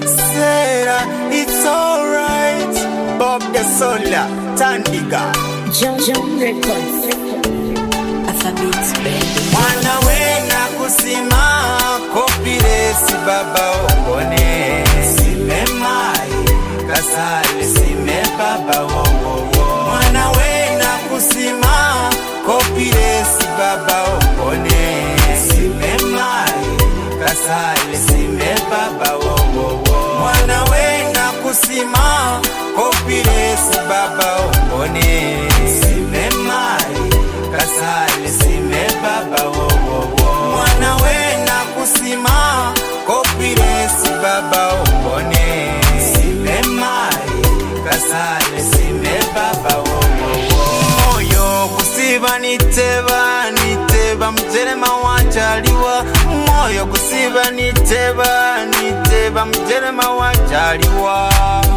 Sarah, it's alright. Bob the Solar, Tandiga. John Records. Alphabet baby. Mwana wena kusima kopiresi baba obone. Sime mai kasale sime baba wowo. Mwana wena kusima kopiresi baba obone. Sime mai kasale sime baba wowo. Mwana wena kusima kopiresi baba obone. Sime mai kasale sime baba wowo. Mwana wena kusima kopiresi baba obone. Sime mai kasale sime baba wowo. Moyo kusiba niteba mjerema wachaliwa. Moyo kusiba niteba mjerema wachaliwa.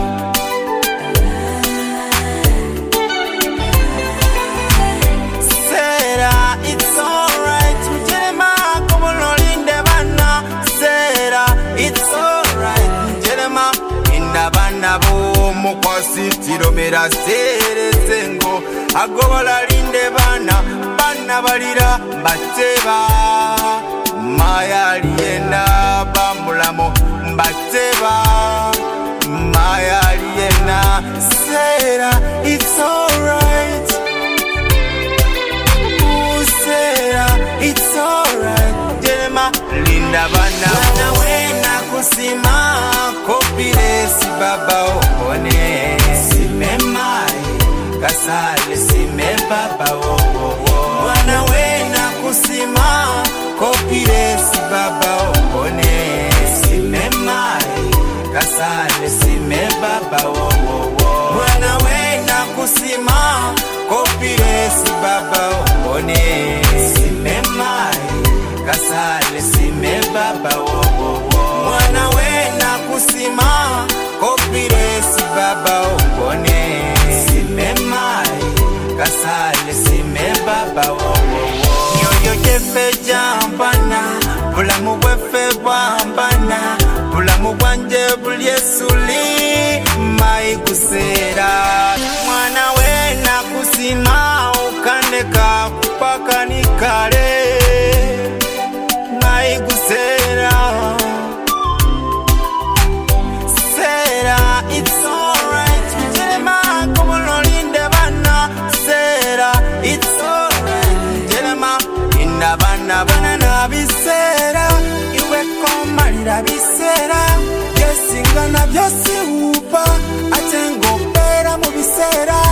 Sarah, it's alright. Mjerema kumulolinde bana. Sarah, it's alright. Mjerema inda bana bo mukwasitiro mera sere sengo. Agobola linde bana. Bana balira bateba. Maya liena bambulamo bateba. Maya liena. Sarah, it's alright. It's alright. Jerema linda bana. Mwana wena kusima kopiresi baba obone. Sime mai kasale sime baba wowo. Mwana wena kusima kopiresi baba obone. Sime mai kasale sime baba wowo. Mwana wena kusima kopiresi baba obone. Sime mai kasale sime baba wowo. Mwana wena kusima kopiresi baba obone. Sime mai kasale sime baba wowo. Yoyo jefe jambana bulamu bwefe bwambana. Bulamu bwanje bulyesuli mai kusera. Mwana wena kusima ukaneka kupaka nikale mai kusera. Sarah, it's alright. Mjerema kumulolinde bana. Sarah, it's alright. Mjerema inda bana bana na bisera. Iwe komalira bisera. Yesinga na byosi upa. Atengo pera mu bisera.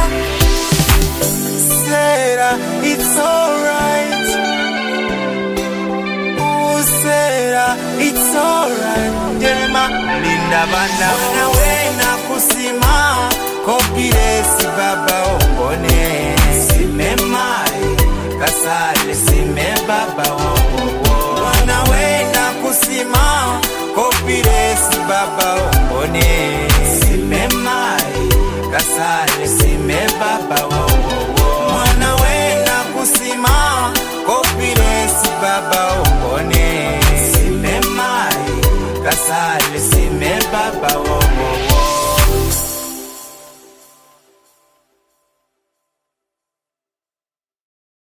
Sarah, it's alright. Oh, Sarah, it's alright. Jerema linda bana. Mwana wena kusima kopiresi baba obone. Sime mai kasale sime baba wowo. Mwana wena kusima kopiresi baba obone. Sime mai kasale sime baba wowo. Mwana wena kusima kopiresi baba obone. Sime mai kasale sime baba wowo.